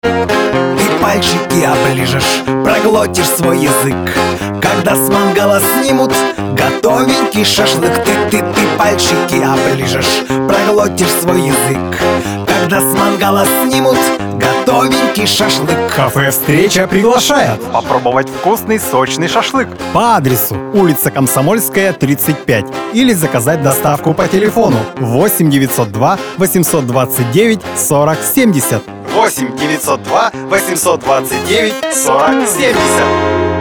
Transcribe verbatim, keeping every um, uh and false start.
Ты пальчики оближешь, проглотишь свой язык, когда с мангала снимут готовенький шашлык. Ты, ты, ты пальчики оближешь, проглотишь свой язык, когда с мангала снимут готовенький шашлык. Кафе «Встреча» приглашает попробовать вкусный сочный шашлык по адресу улица Комсомольская, тридцать пять, или заказать доставку по телефону восемь девятьсот два восемьсот двадцать девять сорок семьдесят. восемь девятьсот два восемьсот двадцать девять сорок семьдесят.